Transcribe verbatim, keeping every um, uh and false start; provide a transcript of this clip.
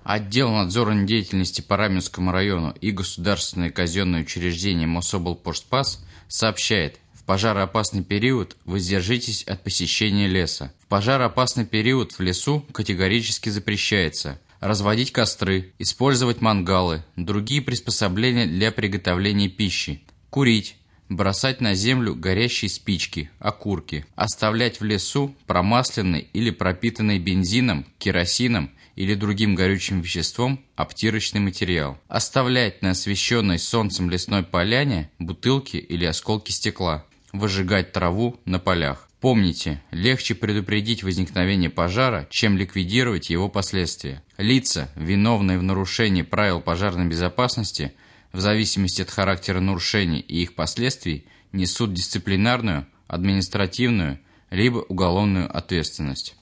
Отдел надзорной деятельности по Раменскому району и государственное казенное учреждение Мособлпоштспас сообщает: в пожароопасный период воздержитесь от посещения леса. В пожароопасный период в лесу категорически запрещается разводить костры, использовать мангалы, другие приспособления для приготовления пищи, курить, бросать на землю горящие спички, окурки, оставлять в лесу промасленный или пропитанный бензином, керосином или другим горючим веществом обтирочный материал, оставлять на освещенной солнцем лесной поляне бутылки или осколки стекла, выжигать траву на полях. Помните, легче предупредить возникновение пожара, чем ликвидировать его последствия. Лица, виновные в нарушении правил пожарной безопасности, в зависимости от характера нарушений и их последствий, несут дисциплинарную, административную либо уголовную ответственность.